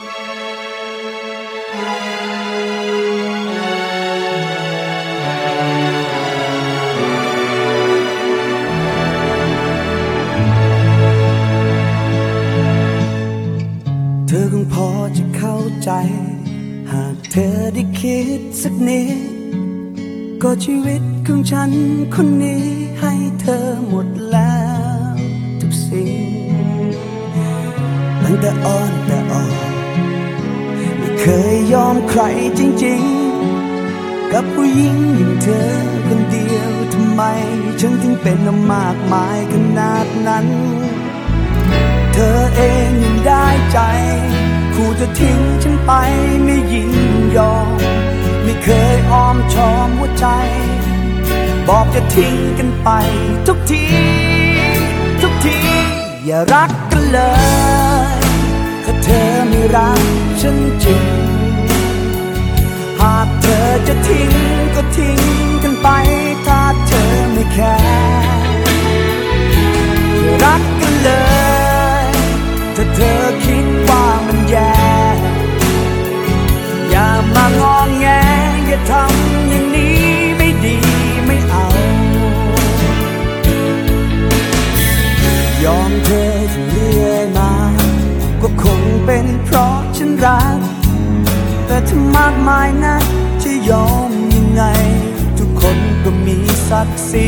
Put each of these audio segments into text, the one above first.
เธอคงพอจะเข้าใจหากเธอได้คิดสักนิดก็ชีวิตของฉันคนนี้ให้เธอหมดแล้วทุกสิ่งตั้งแต่อ่อนไม่เคยยอมใครจริงๆกับผู้หญิงอย่างเธอคนเดียวทำไมฉันถึงเป็นมากมายขนาดนั้นเธอเองยังได้ใจคู่จะทิ้งฉันไปไม่ยินยอมไม่เคยอ้อมชอมหัวใจบอกจะทิ้งกันไปทุกทีอย่ารักกันเลยถ้าเธอไม่รักฉันจริงหากเธอจะทิ้งก็ทิ้งกันไปถ้าเธอไม่แคร์อย่ารักกันเลยถ้าเธอคิดว่ามันแย่อย่ามางอแงอย่าทำอย่างนี้ไม่ดีไม่เอายอมเธออยู่เรื่อยมาก็คงเป็นเพราะฉันรักแต่ถ้ามากมายนะจะยอมยังไงทุกคนก็มีศักดิ์ศรี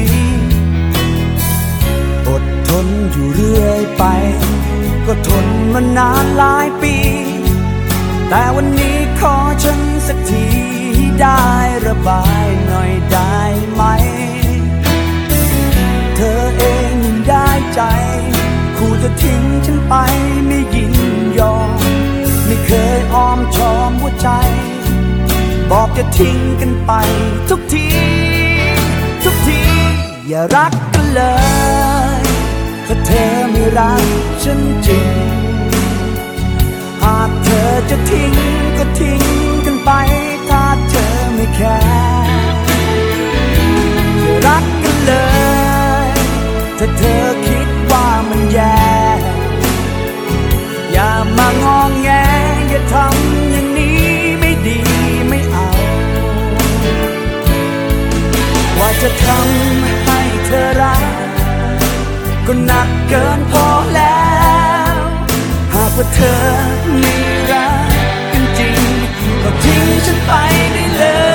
อดทนอยู่เรื่อยไปก็ทนมานานหลายปีแต่วันนี้ขอฉันสักทีได้ระบายหน่อยได้ไหมเธอเองยังได้ใจคู่จะทิ้งฉันไปไม่ยินยอมไม่เคยอ้อมชอมหัวใจบอกจะทิ้งกันไปทุกทีอย่ารักกันเลยถ้าเธอไม่รักฉันจริงหากเธอจะทิ้งก็ทิ้งกันไปถ้าเธอไม่แคร์อย่ารักกันเลยถ้าเธอคิดว่ามันแย่อย่ามางอแงอย่าทำอย่างนี้ไม่ดีไม่เอาว่าจะทำให้เธอรักก็หนักเกินพอแล้วหากว่าเธอไม่รักกันจริงก็ทิ้งฉันไปได้เลย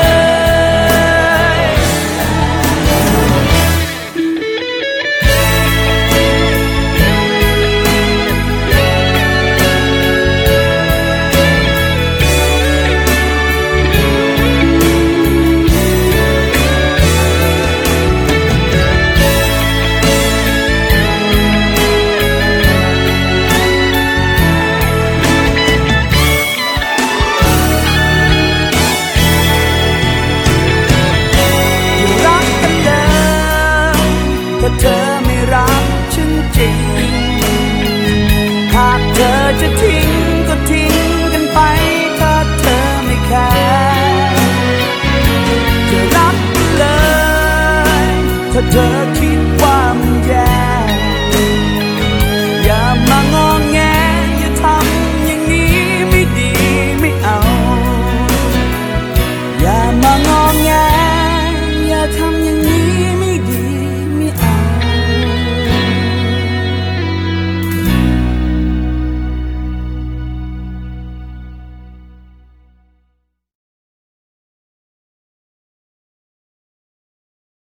เธอไม่รักฉันจริงหากเธอจะทิ้งก็ทิ้งกันไปถ้าเธอไม่แคร์จะรักกันเลยถ้าเธอ